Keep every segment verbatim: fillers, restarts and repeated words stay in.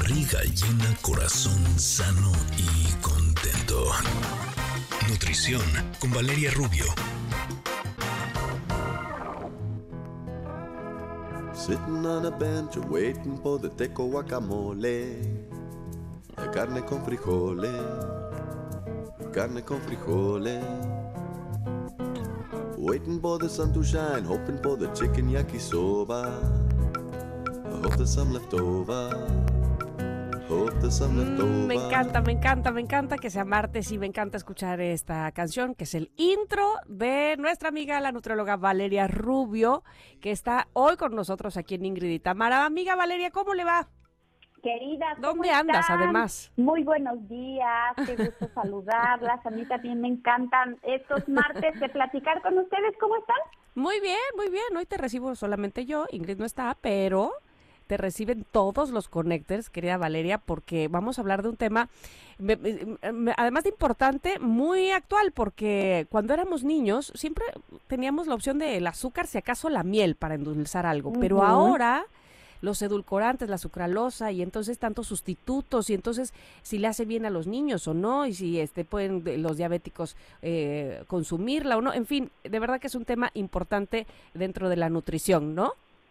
Barriga llena, corazón sano y contento. Nutrición con Valeria Rubio. Sitting on a bench waiting for the teco guacamole. Carne con frijoles, carne con frijoles. Waiting for the sun to shine, hoping for the chicken yakisoba. I hope there's some left over. Hope there's some left over. Mm, me encanta, me encanta, me encanta que sea martes y me encanta escuchar esta canción, que es el intro de nuestra amiga, la nutrióloga Valeria Rubio, que está hoy con nosotros aquí en Ingrid y Tamara. Amiga Valeria, ¿cómo le va? Querida, ¿cómo ¿dónde andas, están? además? Muy buenos días, qué gusto saludarlas. A mí también me encantan estos martes de platicar con ustedes. ¿Cómo están? Muy bien, muy bien. Hoy te recibo solamente yo, Ingrid no está, pero te reciben todos los connectors, querida Valeria, porque vamos a hablar de un tema, me, me, además de importante, muy actual, porque cuando éramos niños siempre teníamos la opción del azúcar, si acaso la miel, para endulzar algo, uh-huh. Pero ahora los edulcorantes, la sucralosa y entonces tantos sustitutos y entonces si le hace bien a los niños o no y si este pueden los diabéticos eh, consumirla o no, en fin, de verdad que es un tema importante dentro de la nutrición, ¿no?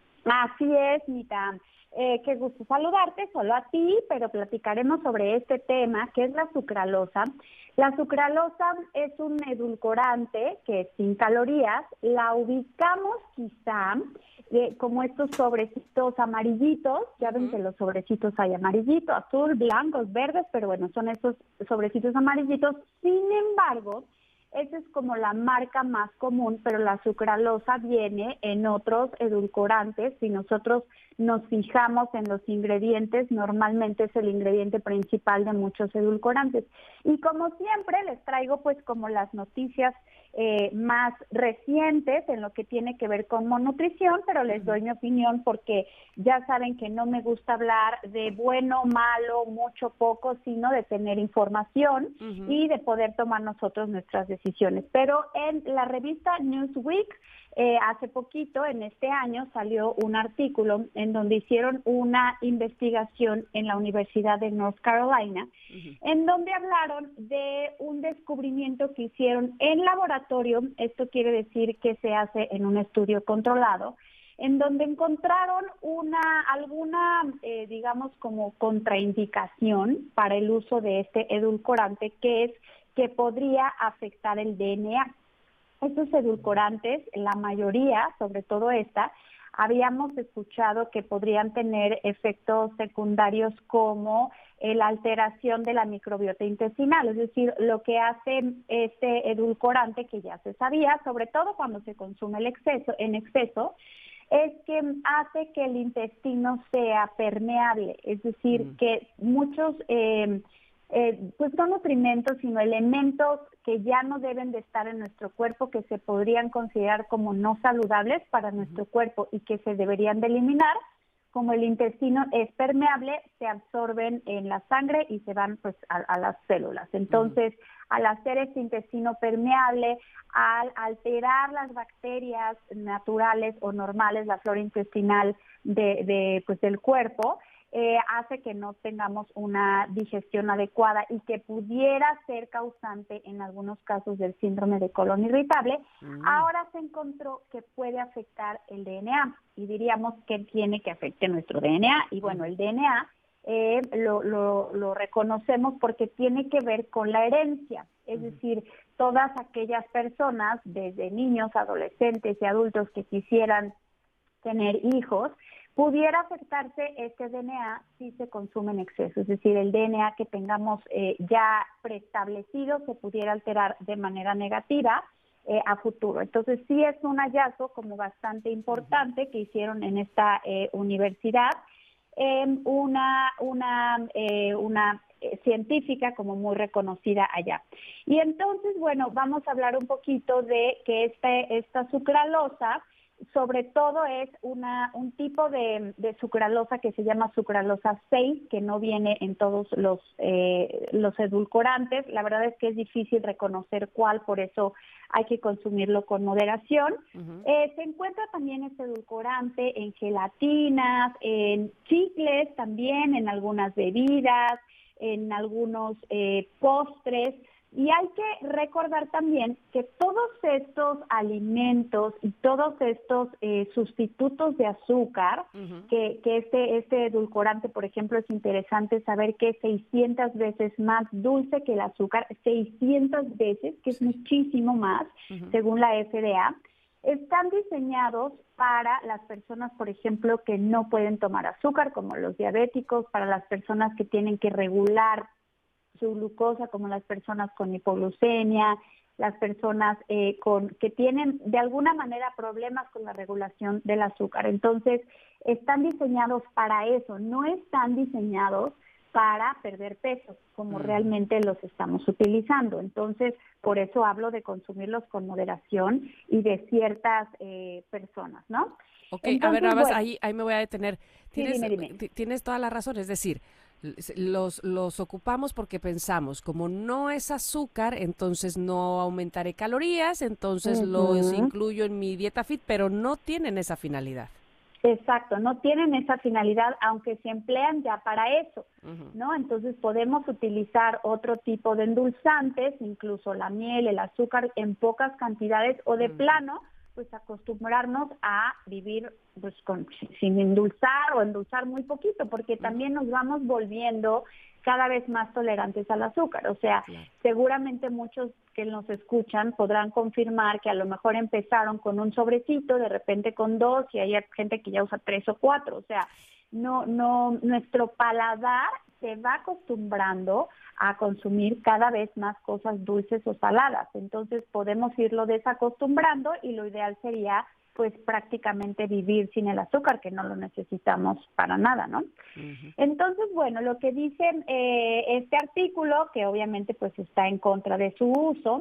Así es, Mita. Eh, qué gusto saludarte, solo a ti, pero platicaremos sobre este tema, que es la sucralosa. La sucralosa es un edulcorante que es sin calorías. La ubicamos quizá eh, como estos sobrecitos amarillitos. Ya ven uh-huh. que los sobrecitos hay amarillito, azul, blancos, verdes, pero bueno, son estos sobrecitos amarillitos. Sin embargo, esa es como la marca más común, pero la sucralosa viene en otros edulcorantes. Si nosotros nos fijamos en los ingredientes, normalmente es el ingrediente principal de muchos edulcorantes. Y como siempre, les traigo pues como las noticias eh, más recientes en lo que tiene que ver con nutrición, pero les doy mi opinión porque ya saben que no me gusta hablar de bueno, malo, mucho, poco, sino de tener información uh-huh. y de poder tomar nosotros nuestras decisiones. Pero en la revista Newsweek, eh, hace poquito, en este año, salió un artículo en donde hicieron una investigación en la Universidad de North Carolina, uh-huh. en donde hablaron de un descubrimiento que hicieron en laboratorio. Esto quiere decir que se hace en un estudio controlado, en donde encontraron una alguna, eh, digamos, como contraindicación para el uso de este edulcorante, que es que podría afectar el D N A. Estos edulcorantes, la mayoría, sobre todo esta, habíamos escuchado que podrían tener efectos secundarios como eh, la alteración de la microbiota intestinal, es decir, lo que hace este edulcorante, que ya se sabía, sobre todo cuando se consume el exceso, en exceso, es que hace que el intestino sea permeable, es decir, mm. que muchos, eh, eh, pues no nutrimentos, sino elementos que ya no deben de estar en nuestro cuerpo, que se podrían considerar como no saludables para mm. nuestro cuerpo y que se deberían de eliminar, como el intestino es permeable, se absorben en la sangre y se van pues a, a las células. Entonces, uh-huh. al hacer este intestino permeable, al alterar las bacterias naturales o normales, la flora intestinal de, de pues del cuerpo, eh, hace que no tengamos una digestión adecuada y que pudiera ser causante en algunos casos del síndrome de colon irritable. Mm. Ahora se encontró que puede afectar el D N A y diríamos que tiene que afecte nuestro D N A. Y bueno, el D N A eh, lo, lo, lo reconocemos porque tiene que ver con la herencia, es mm. decir, todas aquellas personas, desde niños, adolescentes y adultos que quisieran tener hijos, pudiera afectarse este D N A si se consume en exceso, es decir, el D N A que tengamos eh, ya preestablecido se pudiera alterar de manera negativa eh, a futuro. Entonces sí es un hallazgo como bastante importante que hicieron en esta eh, universidad, eh, una, una, eh, una eh, científica como muy reconocida allá. Y entonces, bueno, vamos a hablar un poquito de que este, esta sucralosa sobre todo es una un tipo de, de sucralosa que se llama sucralosa seis, que no viene en todos los, eh, los edulcorantes. La verdad es que es difícil reconocer cuál, por eso hay que consumirlo con moderación. Uh-huh. Eh, se encuentra también este edulcorante en gelatinas, en chicles también, en algunas bebidas, en algunos eh, postres. Y hay que recordar también que todos estos alimentos y todos estos eh, sustitutos de azúcar, uh-huh. que, que este, este edulcorante, por ejemplo, es interesante saber que es seiscientas veces más dulce que el azúcar, seiscientas veces, que es sí. muchísimo más, uh-huh. según la F D A, están diseñados para las personas, por ejemplo, que no pueden tomar azúcar, como los diabéticos, para las personas que tienen que regular su glucosa, como las personas con hipoglucemia, las personas eh, con que tienen de alguna manera problemas con la regulación del azúcar. Entonces, están diseñados para eso, no están diseñados para perder peso, como mm. realmente los estamos utilizando. Entonces, por eso hablo de consumirlos con moderación y de ciertas eh, personas, ¿no? Ok, Entonces, a ver, nada más, bueno, ahí, ahí me voy a detener. Tienes, sí, dime, dime. tienes toda la razón, es decir, los, los ocupamos porque pensamos, como no es azúcar, entonces no aumentaré calorías, entonces uh-huh. los incluyo en mi dieta fit, pero no tienen esa finalidad. Exacto, no tienen esa finalidad, aunque se emplean ya para eso, uh-huh. ¿no? Entonces podemos utilizar otro tipo de endulzantes, incluso la miel, el azúcar en pocas cantidades o de uh-huh. plano, pues acostumbrarnos a vivir pues con, sin endulzar o endulzar muy poquito, porque también nos vamos volviendo cada vez más tolerantes al azúcar. O sea, claro. seguramente muchos que nos escuchan podrán confirmar que a lo mejor empezaron con un sobrecito, de repente con dos, y hay gente que ya usa tres o cuatro. O sea, no, no, nuestro paladar se va acostumbrando a consumir cada vez más cosas dulces o saladas. Entonces podemos irlo desacostumbrando y lo ideal sería pues prácticamente vivir sin el azúcar, que no lo necesitamos para nada, ¿no? Uh-huh. Entonces, bueno, lo que dice eh, este artículo, que obviamente pues está en contra de su uso,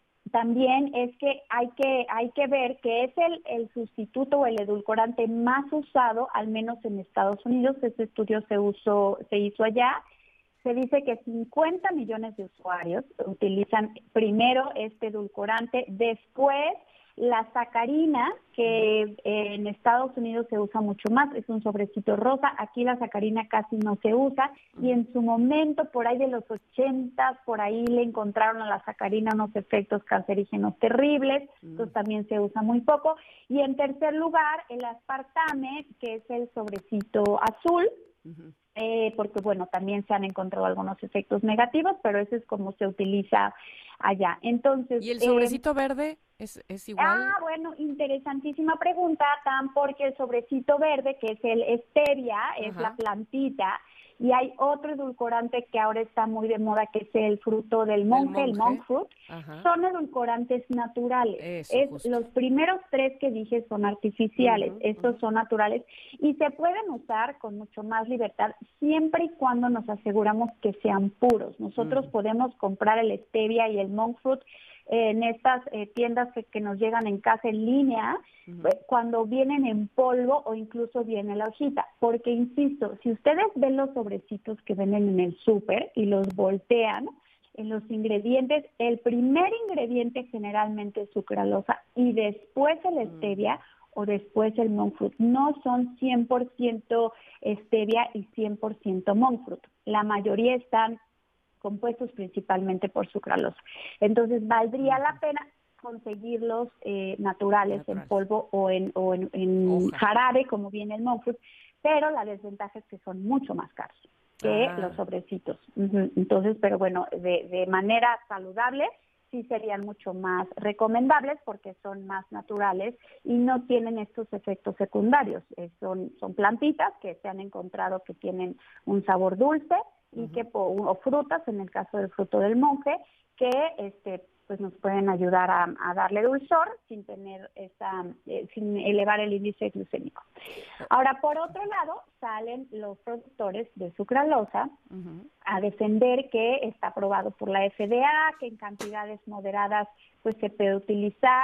también es que hay que hay que ver que es el, el sustituto o el edulcorante más usado, al menos en Estados Unidos. Este estudio se usó, se hizo allá. Se dice que cincuenta millones de usuarios utilizan primero este edulcorante, después la sacarina, que eh, en Estados Unidos se usa mucho más, es un sobrecito rosa. Aquí la sacarina casi no se usa, y en su momento, por ahí de los ochentas, por ahí le encontraron a la sacarina unos efectos cancerígenos terribles, entonces también se usa muy poco. Y en tercer lugar, el aspartame, que es el sobrecito azul, uh-huh. Eh, porque bueno, también se han encontrado algunos efectos negativos, pero ese es como se utiliza allá. Entonces, ¿y el sobrecito eh, verde es, es igual? Ah, bueno, interesantísima pregunta, Tam, porque el sobrecito verde, que es el stevia, es Ajá. la plantita, y hay otro edulcorante que ahora está muy de moda, que es el fruto del monje, el, monje. el monk fruit. Ajá. Son edulcorantes naturales. Eso, es, los primeros tres que dije son artificiales, uh-huh, estos uh-huh. son naturales, y se pueden usar con mucho más libertad siempre y cuando nos aseguramos que sean puros. Nosotros uh-huh. podemos comprar el stevia y el monk fruit en estas eh, tiendas que, que nos llegan en casa en línea, uh-huh. pues, cuando vienen en polvo o incluso viene la hojita, porque insisto, si ustedes ven los sobrecitos que venden en el súper y los voltean, en los ingredientes, el primer ingrediente generalmente es sucralosa y después el stevia uh-huh. o después el monk fruit. No son cien por ciento stevia y cien por ciento monk fruit. La mayoría están compuestos principalmente por sucralosa. Entonces, valdría la pena conseguirlos eh, naturales, Natural. en polvo o en, o en, en jarabe, como viene el monk fruit, pero la desventaja es que son mucho más caros que ah. los sobrecitos. Uh-huh. Entonces, pero bueno, de, de manera saludable, sí serían mucho más recomendables porque son más naturales y no tienen estos efectos secundarios. Eh, son, son plantitas que se han encontrado que tienen un sabor dulce, y uh-huh. que o frutas, en el caso del fruto del monje, que este pues nos pueden ayudar a, a darle dulzor sin tener esa eh, sin elevar el índice glucémico. Ahora, por otro lado, salen los productores de sucralosa uh-huh. a defender que está aprobado por la F D A, que en cantidades moderadas pues se puede utilizar,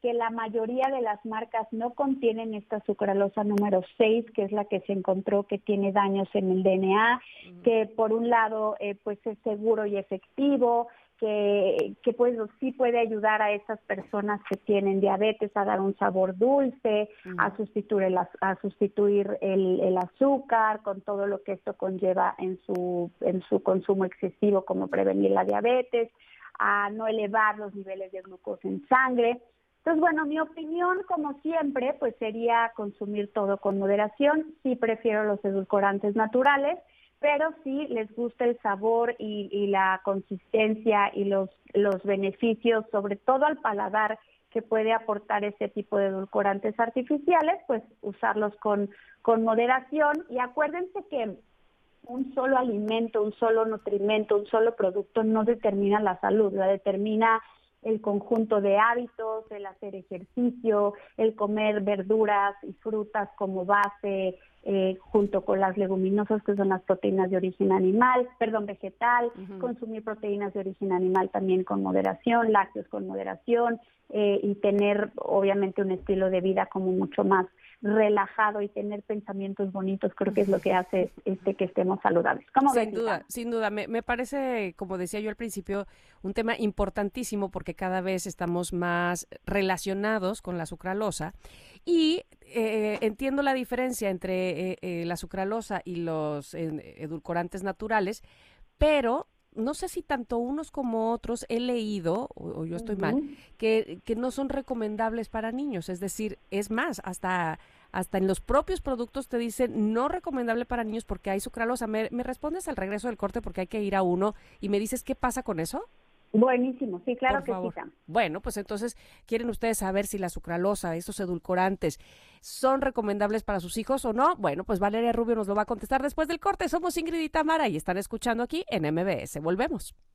que la mayoría de las marcas no contienen esta sucralosa número seis, que es la que se encontró que tiene daños en el D N A, uh-huh. que por un lado eh, pues es seguro y efectivo, que, que pues sí puede ayudar a esas personas que tienen diabetes a dar un sabor dulce, uh-huh. a sustituir, el, a sustituir el, el azúcar, con todo lo que esto conlleva en su, en su consumo excesivo, como prevenir la diabetes, a no elevar los niveles de glucosa en sangre. Entonces, bueno, mi opinión, como siempre, pues sería consumir todo con moderación. Sí prefiero los edulcorantes naturales, pero sí les gusta el sabor y, y la consistencia y los, los beneficios, sobre todo al paladar, que puede aportar ese tipo de edulcorantes artificiales, pues usarlos con, con moderación. Y acuérdense que un solo alimento, un solo nutrimento, un solo producto no determina la salud, la determina el conjunto de hábitos, el hacer ejercicio, el comer verduras y frutas como base, eh, junto con las leguminosas, que son las proteínas de origen animal, perdón, vegetal, uh-huh. consumir proteínas de origen animal también con moderación, lácteos con moderación, eh, y tener obviamente un estilo de vida como mucho más relajado y tener pensamientos bonitos, creo que es lo que hace este que estemos saludables. ¿Cómo ves? Sin duda, sin duda. Me, me parece, como decía yo al principio, un tema importantísimo porque cada vez estamos más relacionados con la sucralosa y eh, entiendo la diferencia entre eh, eh, la sucralosa y los eh, edulcorantes naturales, pero no sé si tanto unos como otros he leído, o, o yo estoy uh-huh. mal, que, que no son recomendables para niños. Es decir, es más, hasta, hasta en los propios productos te dicen no recomendable para niños porque hay sucralosa. ¿Me, me respondes al regreso del corte porque hay que ir a uno y me dices qué pasa con eso? Buenísimo, sí, claro Por que favor. sí, Sam. Bueno, pues entonces, ¿quieren ustedes saber si la sucralosa, esos edulcorantes, son recomendables para sus hijos o no? Bueno, pues Valeria Rubio nos lo va a contestar después del corte. Somos Ingrid y Tamara y están escuchando aquí en M B S. Volvemos.